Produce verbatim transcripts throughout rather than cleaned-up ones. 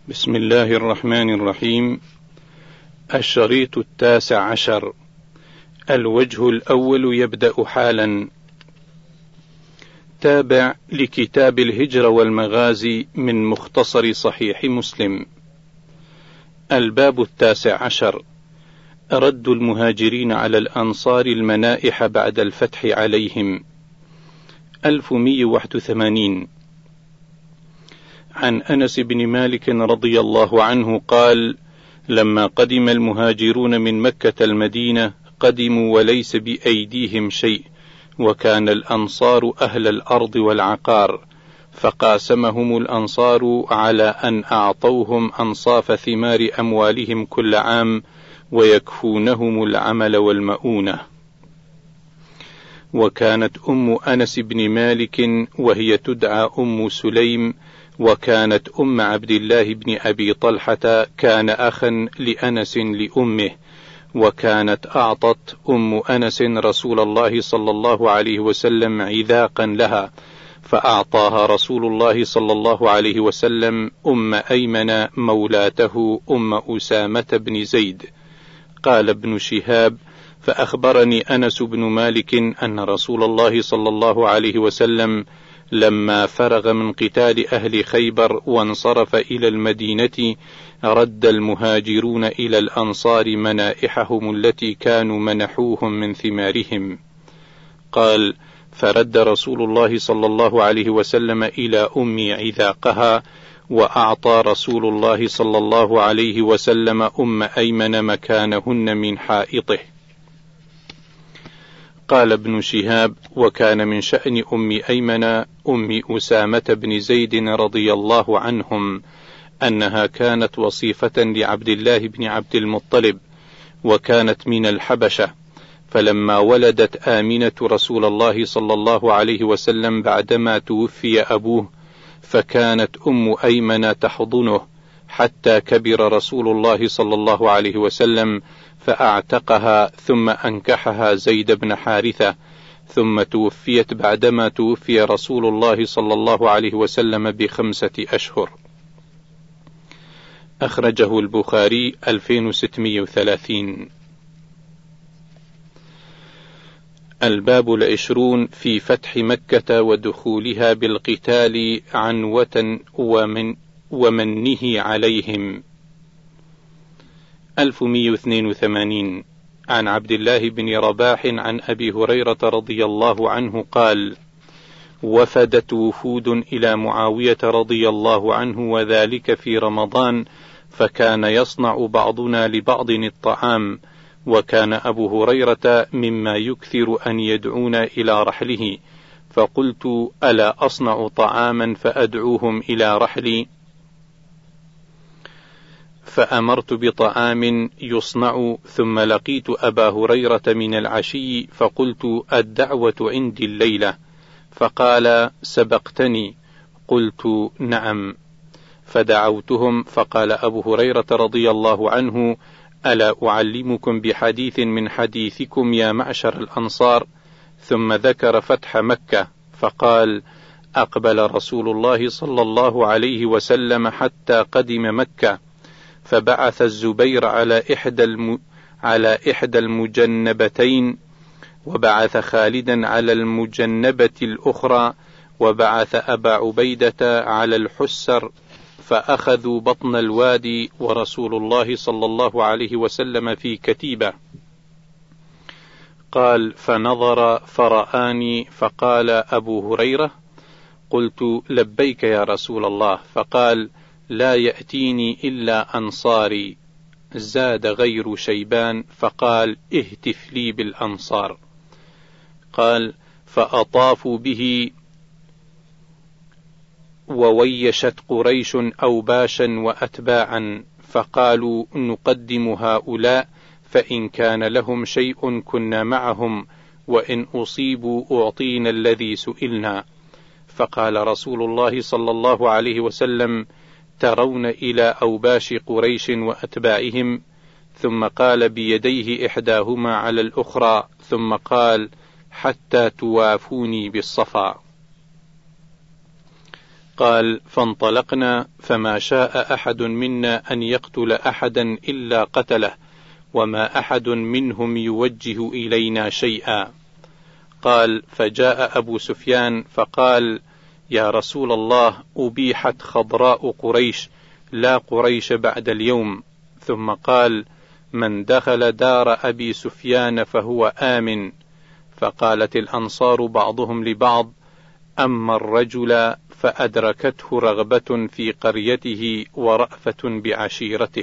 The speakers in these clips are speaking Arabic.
بسم الله الرحمن الرحيم. الشريط التاسع عشر. الوجه الأول يبدأ حالا. تابع لكتاب الهجرة والمغازي من مختصر صحيح مسلم. الباب التاسع عشر: رد المهاجرين على الأنصار المنائح بعد الفتح عليهم. ألف ومئة وواحد وثمانين. عن أنس بن مالك رضي الله عنه قال: لما قدم المهاجرون من مكة المدينة قدموا وليس بأيديهم شيء، وكان الأنصار أهل الأرض والعقار، فقاسمهم الأنصار على أن أعطوهم أنصاف ثمار أموالهم كل عام ويكفونهم العمل والمؤونة. وكانت أم أنس بن مالك وهي تدعى أم سليم، وكانت أم عبد الله بن أبي طلحة كان أخا لأنس لأمه، وكانت أعطت أم أنس رسول الله صلى الله عليه وسلم عذاقا لها، فأعطاها رسول الله صلى الله عليه وسلم أم أيمن مولاته أم أسامة بن زيد. قال ابن شهاب: فأخبرني أنس بن مالك أن رسول الله صلى الله عليه وسلم لما فرغ من قتال أهل خيبر وانصرف إلى المدينة رد المهاجرون إلى الأنصار منائحهم التي كانوا منحوهم من ثمارهم. قال: فرد رسول الله صلى الله عليه وسلم إلى أمي عذاقها، وأعطى رسول الله صلى الله عليه وسلم أم أيمن مكانهن من حائطه. قال ابن شهاب: وكان من شأن أم أيمن أم أسامة بن زيد رضي الله عنهم أنها كانت وصيفة لعبد الله بن عبد المطلب، وكانت من الحبشة، فلما ولدت آمنة رسول الله صلى الله عليه وسلم بعدما توفي أبوه، فكانت أم أيمن تحضنه حتى كبر رسول الله صلى الله عليه وسلم فأعتقها، ثم أنكحها زيد بن حارثة، ثم توفيت بعدما توفي رسول الله صلى الله عليه وسلم بخمسة أشهر. أخرجه البخاري ألفين وستمئة وثلاثين. الباب العشرون في فتح مكة ودخولها بالقتال عنوة ومن ومنه عليهم. ألف ومئة واثنين وثمانين. عن عبد الله بن رباح عن أبي هريرة رضي الله عنه قال: وفدت وفود إلى معاوية رضي الله عنه، وذلك في رمضان، فكان يصنع بعضنا لبعض الطعام، وكان أبو هريرة مما يكثر أن يدعونا إلى رحله، فقلت: ألا أصنع طعاما فأدعوهم إلى رحلي؟ فأمرت بطعام يصنع، ثم لقيت أبا هريرة من العشي، فقلت: الدعوة عندي الليلة. فقال: سبقتني. قلت: نعم. فدعوتهم، فقال أبو هريرة رضي الله عنه: ألا أعلمكم بحديث من حديثكم يا معشر الأنصار؟ ثم ذكر فتح مكة، فقال: أقبل رسول الله صلى الله عليه وسلم حتى قدم مكة، فبعث الزبير على إحدى الم... على إحدى المجنبتين، وبعث خالدا على المجنبة الأخرى، وبعث أبا عبيدة على الحسر، فأخذوا بطن الوادي، ورسول الله صلى الله عليه وسلم في كتيبة. قال: فنظر فرآني، فقال أبو هريرة: قلت: لبيك يا رسول الله. فقال: لا يأتيني إلا أنصاري. زاد غير شيبان، فقال: اهتف لي بالأنصار. قال: فأطافوا به، وويشت قريش أوباشا وأتباعا، فقالوا: نقدم هؤلاء، فإن كان لهم شيء كنا معهم، وإن أصيبوا أعطينا الذي سئلنا. فقال رسول الله صلى الله عليه وسلم: ترون إلى أوباش قريش وأتباعهم؟ ثم قال بيديه إحداهما على الأخرى، ثم قال: حتى توافوني بالصفا. قال: فانطلقنا، فما شاء أحد منا أن يقتل أحدا إلا قتله، وما أحد منهم يوجه إلينا شيئا. قال: فجاء أبو سفيان فقال: يا رسول الله، أبيحت خضراء قريش، لا قريش بعد اليوم. ثم قال: من دخل دار أبي سفيان فهو آمن. فقالت الأنصار بعضهم لبعض: أما الرجل فأدركته رغبة في قريته ورأفة بعشيرته.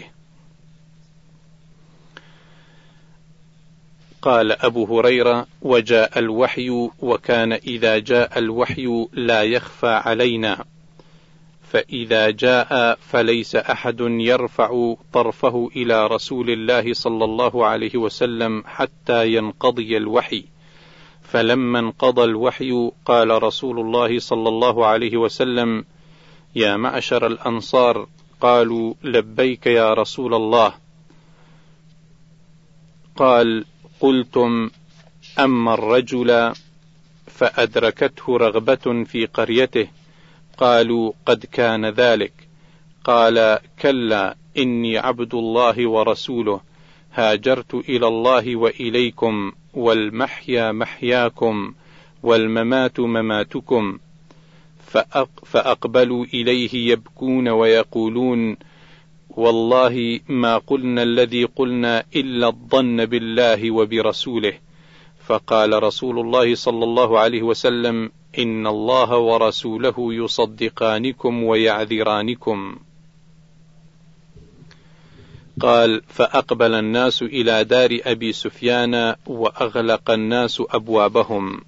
قال أبو هريرة: وجاء الوحي، وكان إذا جاء الوحي لا يخفى علينا، فإذا جاء فليس أحد يرفع طرفه إلى رسول الله صلى الله عليه وسلم حتى ينقضي الوحي. فلما انقضى الوحي قال رسول الله صلى الله عليه وسلم: يا معشر الأنصار. قالوا: لبيك يا رسول الله. قال: قلتم: أما الرجل فأدركته رغبة في قريته. قالوا: قد كان ذلك. قال: كلا، إني عبد الله ورسوله، هاجرت إلى الله وإليكم، والمحيا محياكم، والممات مماتكم. فأقبلوا إليه يبكون ويقولون: والله ما قلنا الذي قلنا إلا الظن بالله وبرسوله. فقال رسول الله صلى الله عليه وسلم: إن الله ورسوله يصدقانكم ويعذرانكم. قال: فأقبل الناس إلى دار أبي سفيان، وأغلق الناس أبوابهم.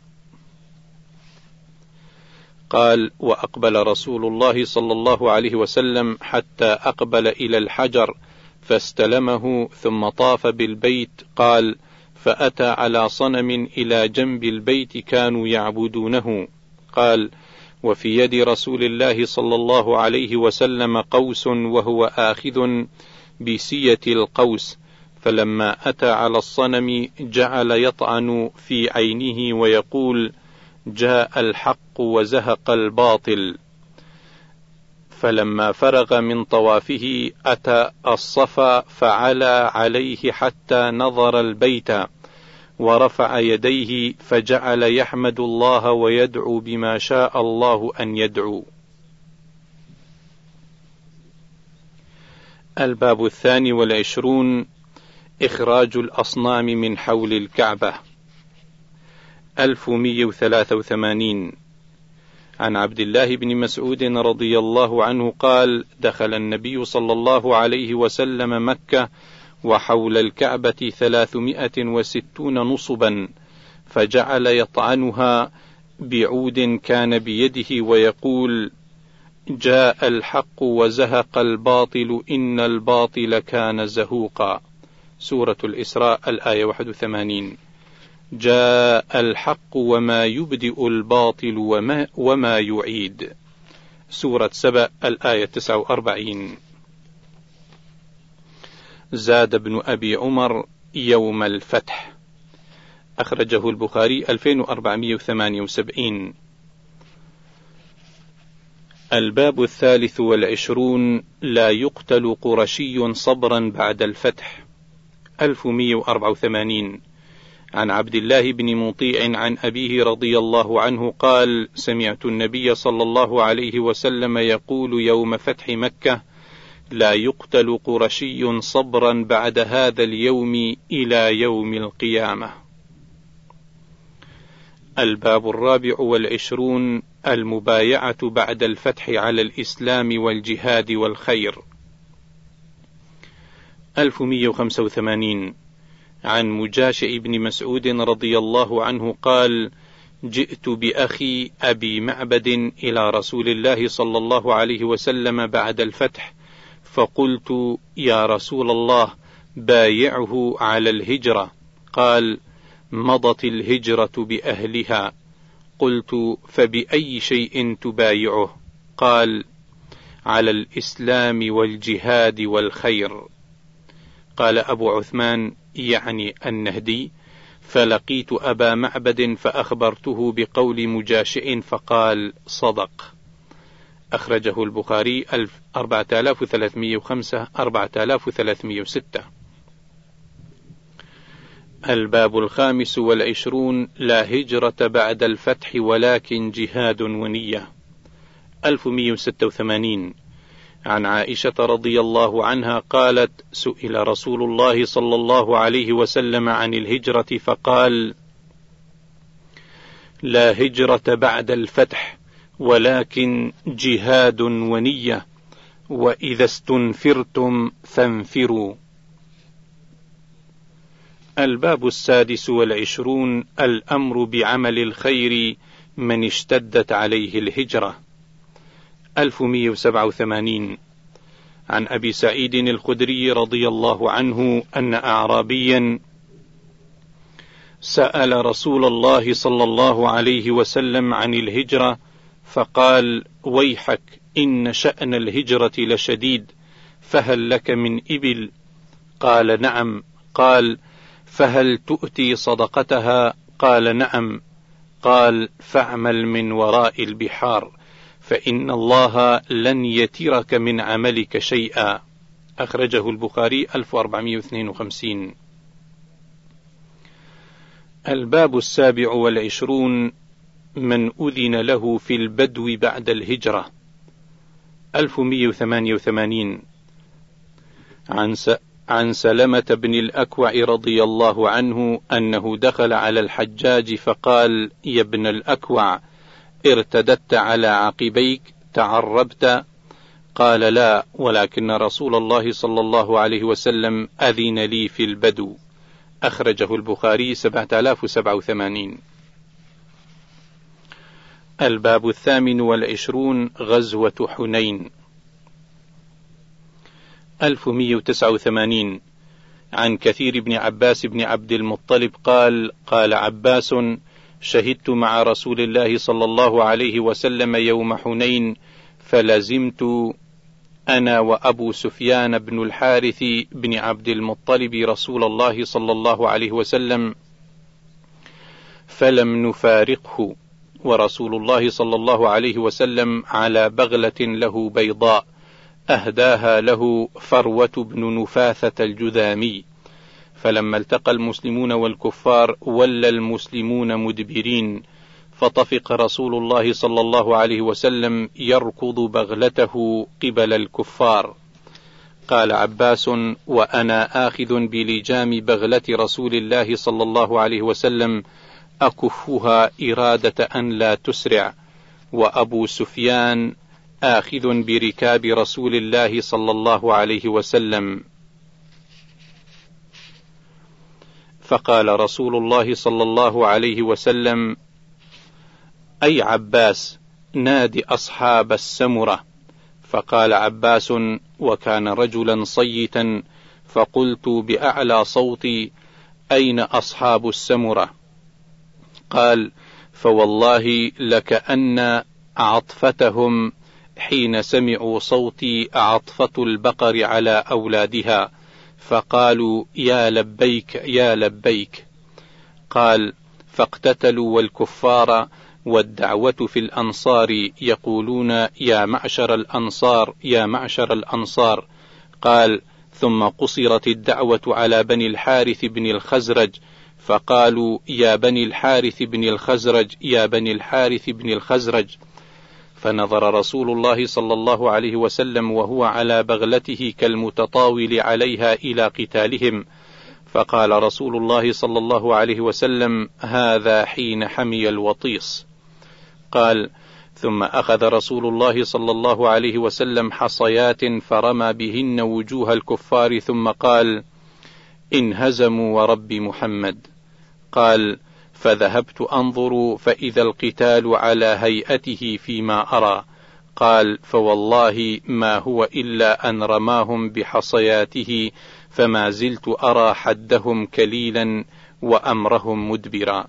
قال: وأقبل رسول الله صلى الله عليه وسلم حتى أقبل إلى الحجر فاستلمه، ثم طاف بالبيت. قال: فأتى على صنم إلى جنب البيت كانوا يعبدونه. قال: وفي يد رسول الله صلى الله عليه وسلم قوس، وهو آخذ بسية القوس. فلما أتى على الصنم جعل يطعن في عينه ويقول: جاء الحق وزهق الباطل. فلما فرغ من طوافه أتى الصفا فعلى عليه حتى نظر البيت، ورفع يديه فجعل يحمد الله ويدعو بما شاء الله أن يدعو. الباب الثاني والعشرون: إخراج الأصنام من حول الكعبة. ألف ومئة وثلاثة وثمانين. عن عبد الله بن مسعود رضي الله عنه قال: دخل النبي صلى الله عليه وسلم مكة وحول الكعبة ثلاثمائة وستون نصبا، فجعل يطعنها بعود كان بيده ويقول: جاء الحق وزهق الباطل، إن الباطل كان زهوقا. سورة الإسراء الآية واحد وثمانين. جاء الحق وما يبدئ الباطل وما, وما يعيد. سورة سبأ الآية تسعة وأربعين. زاد ابن أبي عمر: يوم الفتح. أخرجه البخاري ألفين وأربعمائة وثمانية وسبعين. الباب الثالث والعشرون: لا يقتل قرشي صبرا بعد الفتح. ألف ومئة وأربعة وثمانين. عن عبد الله بن مطيع عن أبيه رضي الله عنه قال: سمعت النبي صلى الله عليه وسلم يقول يوم فتح مكة: لا يقتل قرشي صبرا بعد هذا اليوم إلى يوم القيامة. الباب الرابع والعشرون: المبايعة بعد الفتح على الإسلام والجهاد والخير. ألف ومئة وخمسة وثمانين. عن مجاشع بن مسعود رضي الله عنه قال: جئت بأخي أبي معبد إلى رسول الله صلى الله عليه وسلم بعد الفتح، فقلت: يا رسول الله، بايعه على الهجرة. قال: مضت الهجرة بأهلها. قلت: فبأي شيء تبايعه؟ قال: على الإسلام والجهاد والخير. قال أبو عثمان يعني النهدي: فلقيت أبا معبد فأخبرته بقول مجاشع فقال: صدق. أخرجه البخاري أربعة آلاف وثلاثمائة وخمسة أربعة آلاف وثلاثمائة وستة. الباب الخامس والعشرون: لا هجرة بعد الفتح ولكن جهاد ونية. ألف ومئة وستة وثمانين. عن عائشة رضي الله عنها قالت: سئل رسول الله صلى الله عليه وسلم عن الهجرة فقال: لا هجرة بعد الفتح ولكن جهاد ونية، وإذا استنفرتم فانفروا. الباب السادس والعشرون: الأمر بعمل الخير من اشتدت عليه الهجرة. ألف ومئة وسبعة وثمانين. عن أبي سعيد الخدري رضي الله عنه أن أعرابيا سأل رسول الله صلى الله عليه وسلم عن الهجرة فقال: ويحك، إن شأن الهجرة لشديد، فهل لك من إبل؟ قال: نعم. قال: فهل تؤتي صدقتها؟ قال: نعم. قال: فاعمل من وراء البحار، فإن الله لن يترك من عملك شيئا. أخرجه البخاري ألف وأربعمائة واثنين وخمسين. الباب السابع والعشرون: من أذن له في البدو بعد الهجرة. ألف ومئة وثمانية وثمانين. عن س... عن سلمة بن الأكوع رضي الله عنه أنه دخل على الحجاج فقال: يا ابن الأكوع، ارتدت على عقبيك تعربت؟ قال: لا، ولكن رسول الله صلى الله عليه وسلم أذن لي في البدو. أخرجه البخاري سبعة آلاف وسبعة وثمانين. الباب الثامن والعشرون: غزوة حنين. ألف ومئة وتسعة وثمانين. عن كثير بن عباس بن عبد المطلب قال: قال عباس: شهدت مع رسول الله صلى الله عليه وسلم يوم حنين، فلزمت أنا وأبو سفيان بن الحارث بن عبد المطلب رسول الله صلى الله عليه وسلم فلم نفارقه، ورسول الله صلى الله عليه وسلم على بغلة له بيضاء أهداها له فروة بن نفاثة الجذامي. فلما التقى المسلمون والكفار ولى المسلمون مدبرين، فطفق رسول الله صلى الله عليه وسلم يركض بغلته قبل الكفار. قال عباس: وأنا آخذ بلجام بغلة رسول الله صلى الله عليه وسلم أكفها إرادة أن لا تسرع، وأبو سفيان آخذ بركاب رسول الله صلى الله عليه وسلم. فقال رسول الله صلى الله عليه وسلم: أي عباس، نادي أصحاب السمرة. فقال عباس: وكان رجلا صيتا، فقلت بأعلى صوتي: أين أصحاب السمرة؟ قال: فوالله لكأن عطفتهم حين سمعوا صوتي عطفة البقر على أولادها، فقالوا: يا لبيك يا لبيك. قال: فاقتتلوا والكفار والدعوة في الأنصار يقولون: يا معشر الأنصار يا معشر الأنصار. قال: ثم قصرت الدعوة على بني الحارث بن الخزرج، فقالوا: يا بني الحارث بن الخزرج يا بني الحارث بن الخزرج. فنظر رسول الله صلى الله عليه وسلم وهو على بغلته كالمتطاول عليها إلى قتالهم، فقال رسول الله صلى الله عليه وسلم: هذا حين حمي الوطيس. قال: ثم أخذ رسول الله صلى الله عليه وسلم حصيات فرمى بهن وجوه الكفار، ثم قال: انهزموا ورب محمد. قال: فذهبت أنظر فإذا القتال على هيئته فيما أرى. قال: فوالله ما هو إلا أن رماهم بحصياته، فما زلت أرى حدهم كليلا وأمرهم مدبرا.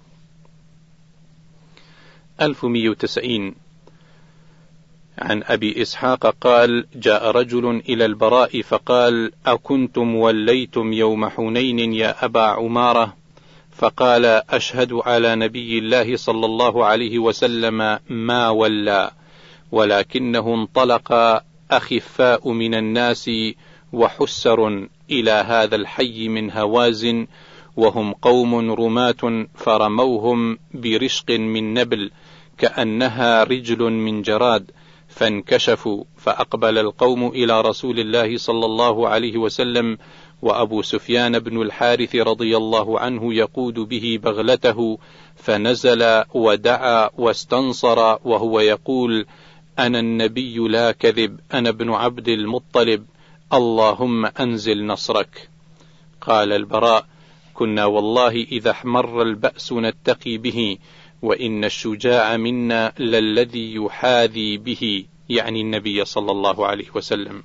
ألف ومئة وتسعين. عن أبي إسحاق قال: جاء رجل إلى البراء فقال: أكنتم وليتم يوم حنين يا أبا عمارة؟ فقال: أشهد على نبي الله صلى الله عليه وسلم ما ولى، ولكنه انطلق أخفاء من الناس وحسر إلى هذا الحي من هوازن، وهم قوم رماة، فرموهم برشق من نبل كأنها رجل من جراد، فانكشفوا، فأقبل القوم إلى رسول الله صلى الله عليه وسلم، وأبو سفيان بن الحارث رضي الله عنه يقود به بغلته، فنزل ودعا واستنصر وهو يقول: أنا النبي لا كذب، أنا ابن عبد المطلب، اللهم أنزل نصرك. قال البراء: كنا والله إذا احمر البأس نتقي به، وإن الشجاع منا للذي يحاذي به، يعني النبي صلى الله عليه وسلم.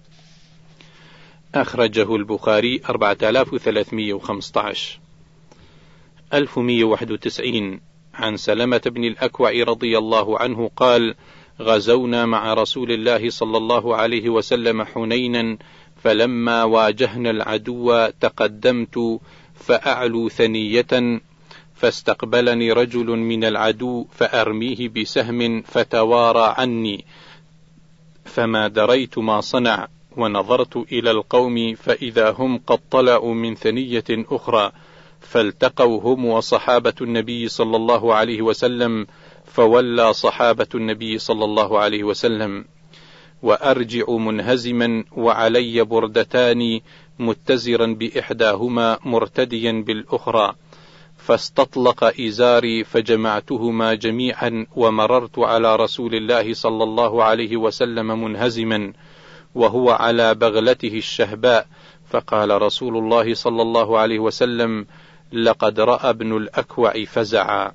أخرجه البخاري أربعة آلاف وثلاثمائة وخمسة عشر. ألف ومائة وواحد وتسعين. عن سلمة بن الأكوع رضي الله عنه قال: غزونا مع رسول الله صلى الله عليه وسلم حنينا، فلما واجهنا العدو تقدمت فأعلو ثنية، فاستقبلني رجل من العدو فأرميه بسهم فتوارى عني، فما دريت ما صنع، ونظرت إلى القوم فإذا هم قد طلعوا من ثنية أخرى، فالتقوا هم وصحابة النبي صلى الله عليه وسلم، فولى صحابة النبي صلى الله عليه وسلم، وأرجع منهزما وعلي بردتان متزرا بإحداهما مرتديا بالأخرى، فاستطلق إزاري فجمعتهما جميعا، ومررت على رسول الله صلى الله عليه وسلم منهزما وهو على بغلته الشهباء، فقال رسول الله صلى الله عليه وسلم: لقد رأى ابن الأكوع فزعا.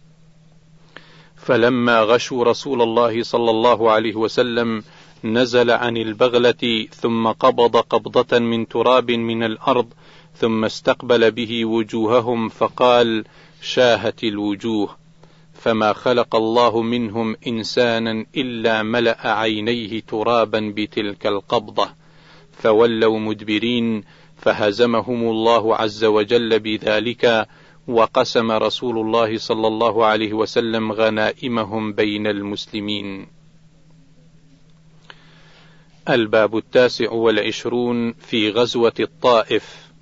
فلما غشوا رسول الله صلى الله عليه وسلم نزل عن البغلة، ثم قبض قبضة من تراب من الأرض، ثم استقبل به وجوههم فقال: شاهت الوجوه، فما خلق الله منهم إنسانا إلا ملأ عينيه ترابا بتلك القبضة، فولوا مدبرين، فهزمهم الله عز وجل بذلك، وقسم رسول الله صلى الله عليه وسلم غنائمهم بين المسلمين. الباب التاسع والعشرون في غزوة الطائف.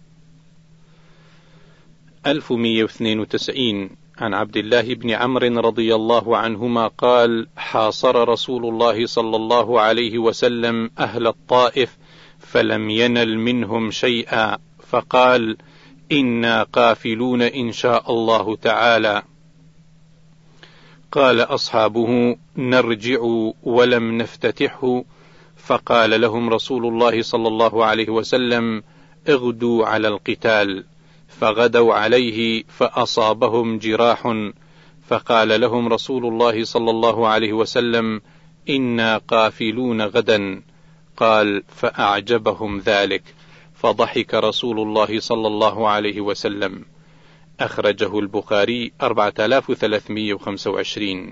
ألف ومائة واثنين وتسعين. عن عبد الله بن عمرو رضي الله عنهما قال: حاصر رسول الله صلى الله عليه وسلم أهل الطائف، فلم ينل منهم شيئا، فقال: إنا قافلون إن شاء الله تعالى. قال أصحابه: نرجع ولم نفتتحه، فقال لهم رسول الله صلى الله عليه وسلم: اغدوا على القتال، فغدوا عليه فأصابهم جراح، فقال لهم رسول الله صلى الله عليه وسلم: إنا قافلون غدا. قال: فأعجبهم ذلك، فضحك رسول الله صلى الله عليه وسلم. أخرجه البخاري أربعة آلاف وثلاثمائة وخمسة وعشرين.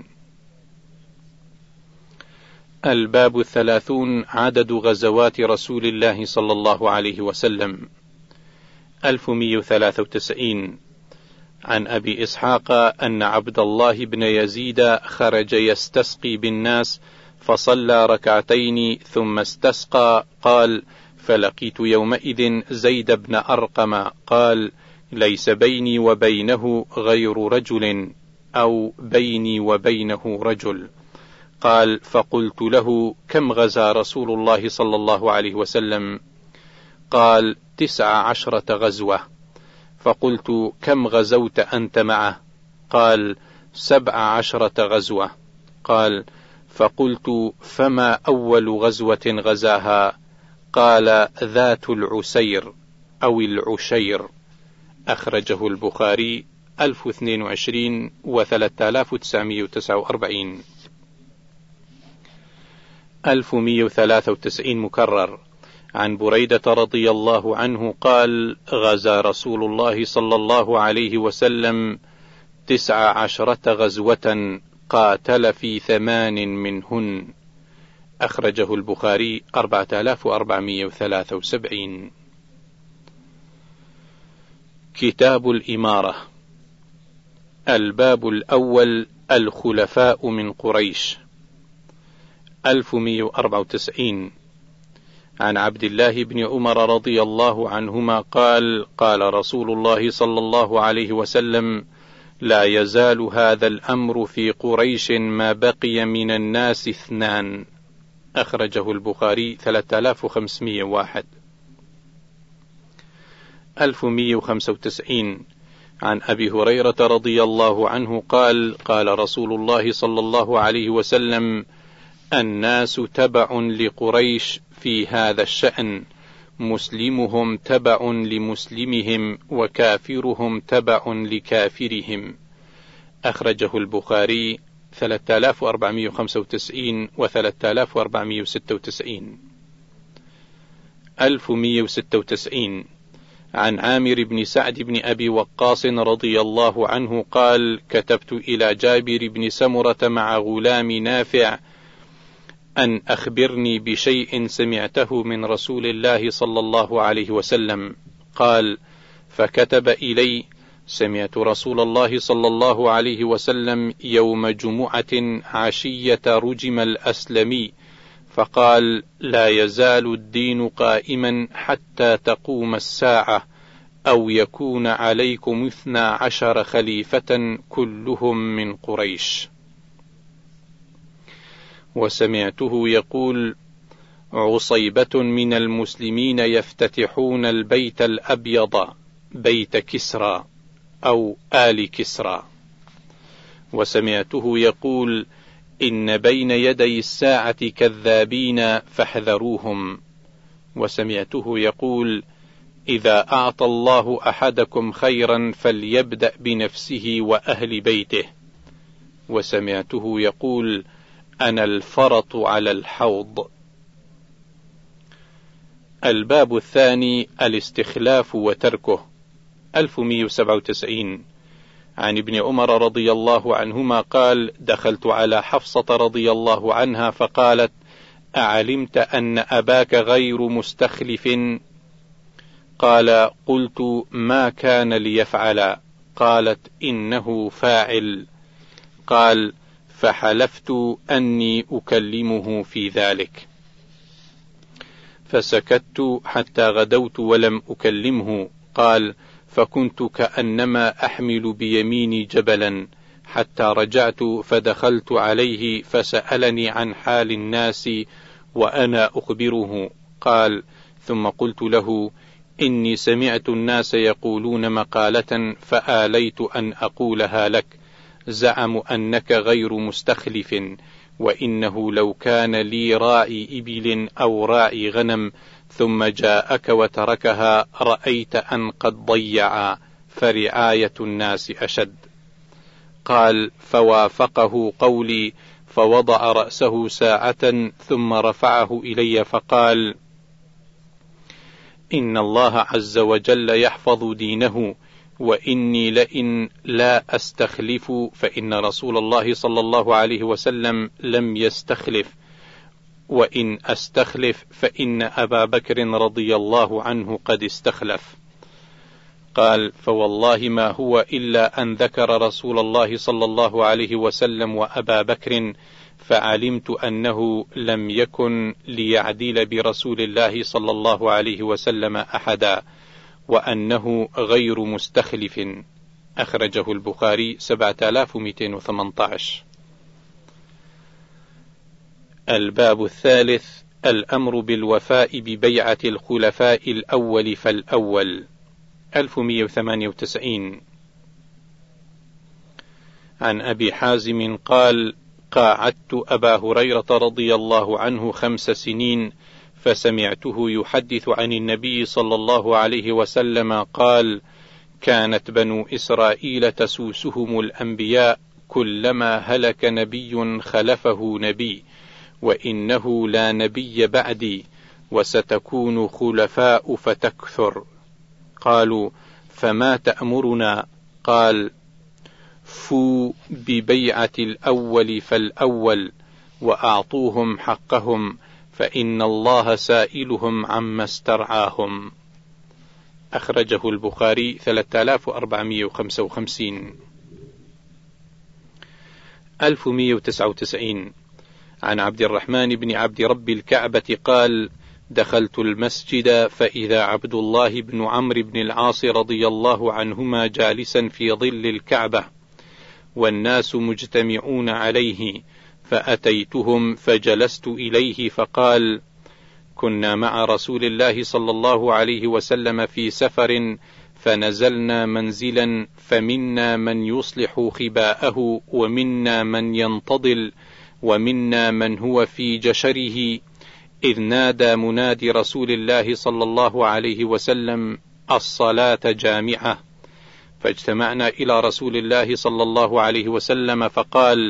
الباب الثلاثون. عدد غزوات رسول الله صلى الله عليه وسلم. ألف ومائة وثلاثة وتسعين. عن أبي إسحاق أن عبد الله بن يزيد خرج يستسقي بالناس، فصلى ركعتين ثم استسقى. قال: فلقيت يومئذ زيد بن أرقم، قال: ليس بيني وبينه غير رجل، أو بيني وبينه رجل. قال: فقلت له: كم غزا رسول الله صلى الله عليه وسلم؟ قال: تسع عشرة غزوة. فقلت: كم غزوت أنت معه؟ قال: سبع عشرة غزوة. قال: فقلت: فما أول غزوة غزاها؟ قال: ذات العسير أو العشير. أخرجه البخاري ألف واثنين وعشرين وثلاثة آلاف وتسعمائة وتسعة وأربعين. ألف ومائة وثلاثة وتسعين مكرر. عن بريدة رضي الله عنه قال: غزا رسول الله صلى الله عليه وسلم تسع عشرة غزوة، قاتل في ثمان منهن. أخرجه البخاري أربعة آلاف وأربعمائة وثلاثة وسبعين. كتاب الإمارة. الباب الأول. الخلفاء من قريش. ألف ومئة وأربعة وتسعين عن عبد الله بن عمر رضي الله عنهما قال قال رسول الله صلى الله عليه وسلم: لا يزال هذا الأمر في قريش ما بقي من الناس اثنان. أخرجه البخاري ثلاثة آلاف وخمسمئة وواحد. ألف ومئة وخمسة وتسعين عن أبي هريرة رضي الله عنه قال قال رسول الله صلى الله عليه وسلم: الناس تبع لقريش في هذا الشأن، مسلمهم تبع لمسلمهم وكافرهم تبع لكافرهم. أخرجه البخاري ثلاثة آلاف وأربعمئة وخمسة وتسعين و ثلاثة آلاف وأربعمئة وستة وتسعين. ألف ومئة وستة وتسعين عن عامر بن سعد بن أبي وقاص رضي الله عنه قال: كتبت إلى جابر بن سمرة مع غلام نافع أن أخبرني بشيء سمعته من رسول الله صلى الله عليه وسلم. قال: فكتب إلي: سمعت رسول الله صلى الله عليه وسلم يوم جمعة عشية رجم الأسلمي فقال: لا يزال الدين قائما حتى تقوم الساعة، أو يكون عليكم اثنا عشر خليفة كلهم من قريش. وسمعته يقول: عصيبة من المسلمين يفتتحون البيت الأبيض بيت كسرى أو آل كسرى. وسمعته يقول: إن بين يدي الساعة كذابين فاحذروهم. وسمعته يقول: إذا أعطى الله أحدكم خيرا فليبدأ بنفسه وأهل بيته. وسمعته يقول: أنا الفرط على الحوض. الباب الثاني: الاستخلاف وتركه. ألف ومئة وسبعة وتسعين عن ابن عمر رضي الله عنهما قال: دخلت على حفصة رضي الله عنها فقالت: أعلمت أن أباك غير مستخلف؟ قال: قلت: ما كان ليفعل؟ قالت: إنه فاعل. قال: فحلفت أني أكلمه في ذلك، فسكت حتى غدوت ولم أكلمه. قال: فكنت كأنما أحمل بيميني جبلا حتى رجعت فدخلت عليه فسألني عن حال الناس وأنا أخبره. قال: ثم قلت له: إني سمعت الناس يقولون مقالة فآليت أن أقولها لك، زعموا أنك غير مستخلف، وإنه لو كان لي راعي إبل أو راعي غنم ثم جاءك وتركها رأيت أن قد ضيع، فرعاية الناس أشد. قال: فوافقه قولي فوضع رأسه ساعة ثم رفعه إلي فقال: إن الله عز وجل يحفظ دينه، وإني لئن لا أستخلف فإن رسول الله صلى الله عليه وسلم لم يستخلف، وإن أستخلف فإن أبا بكر رضي الله عنه قد استخلف. قال: فوالله ما هو إلا أن ذكر رسول الله صلى الله عليه وسلم وأبا بكر، فعلمت أنه لم يكن ليعدل برسول الله صلى الله عليه وسلم أحدا، وأنه غير مستخلف. أخرجه البخاري سبعة آلاف ومئتين وثمانية عشر. الباب الثالث: الأمر بالوفاء ببيعة الخلفاء الأول فالأول. ألف ومئة وثمانية وتسعين عن أبي حازم قال: قاعدت أبا هريرة رضي الله عنه خمس سنين فسمعته يحدث عن النبي صلى الله عليه وسلم قال: كانت بنو إسرائيل تسوسهم الأنبياء، كلما هلك نبي خلفه نبي، وإنه لا نبي بعدي، وستكون خلفاء فتكثر. قالوا: فما تأمرنا؟ قال: فو ببيعة الأول فالأول، وأعطوهم حقهم، فإن الله سائلهم عما استرعاهم. أخرجه البخاري ثلاثة آلاف وأربعمئة وخمسة وخمسين. ألف ومئة وتسعة وتسعين عن عبد الرحمن بن عبد رب الكعبة قال: دخلت المسجد فإذا عبد الله بن عمرو بن العاص رضي الله عنهما جالسا في ظل الكعبة والناس مجتمعون عليه، فأتيتهم فجلست إليه فقال: كنا مع رسول الله صلى الله عليه وسلم في سفر فنزلنا منزلا، فمنا من يصلح خباءه ومنا من ينتضل ومنا من هو في جشره، إذ نادى منادي رسول الله صلى الله عليه وسلم: الصلاة جامعة. فاجتمعنا إلى رسول الله صلى الله عليه وسلم فقال: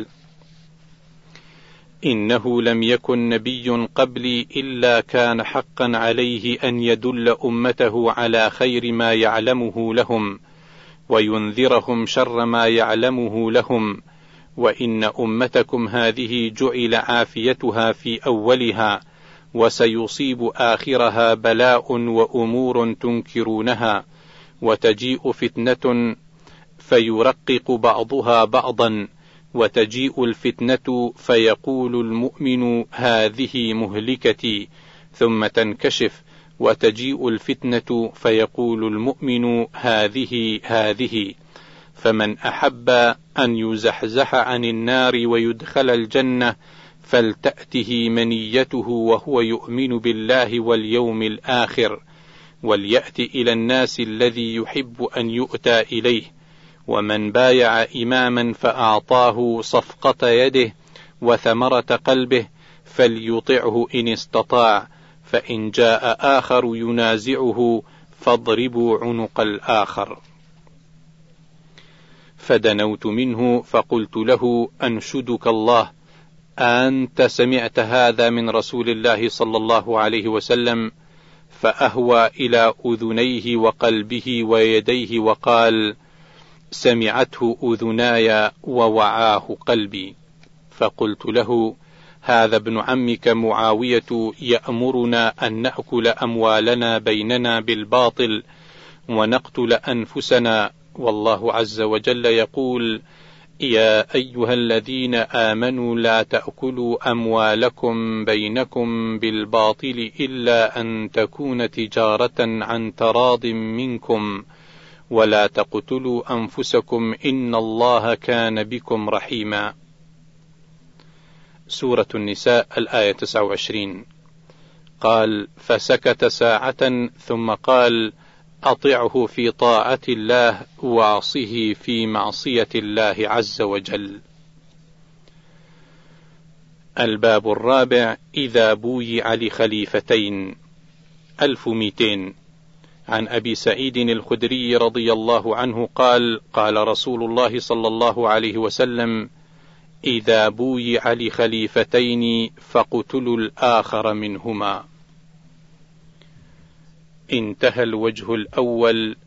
إنه لم يكن نبي قبلي إلا كان حقا عليه أن يدل أمته على خير ما يعلمه لهم وينذرهم شر ما يعلمه لهم، وإن أمتكم هذه جعل عافيتها في أولها، وسيصيب آخرها بلاء وأمور تنكرونها، وتجيء فتنة فيرقق بعضها بعضا، وتجيء الفتنة فيقول المؤمن هذه مهلكتي، ثم تنكشف، وتجيء الفتنة فيقول المؤمن هذه هذه. فمن أحب أن يزحزح عن النار ويدخل الجنة فلتأته منيته وهو يؤمن بالله واليوم الآخر، وليأت إلى الناس الذي يحب أن يؤتى إليه. ومن بايع إماما فأعطاه صفقة يده وثمرة قلبه فليطعه إن استطاع، فإن جاء آخر ينازعه فاضربوا عنق الآخر. فدنوت منه فقلت له: أنشدك الله، أنت سمعت هذا من رسول الله صلى الله عليه وسلم؟ فأهوى إلى أذنيه وقلبه ويديه وقال: سمعته أذناي ووعاه قلبي. فقلت له: هذا ابن عمك معاوية يأمرنا أن نأكل أموالنا بيننا بالباطل ونقتل أنفسنا، والله عز وجل يقول: يا أيها الذين آمنوا لا تأكلوا أموالكم بينكم بالباطل إلا أن تكون تجارة عن تراض منكم، ولا تقتلوا أنفسكم إن الله كان بكم رحيما. سورة النساء الآية تسعة وعشرين. قال: فسكت ساعة ثم قال: أطعه في طاعة الله وعصه في معصية الله عز وجل. الباب الرابع: إذا بويع لخليفتين. ألف ومئتين. عن أبي سعيد الخدري رضي الله عنه قال: قال رسول الله صلى الله عليه وسلم: إذا بويع لخليفتين فاقتلوا الآخر منهما. انتهى الوجه الأول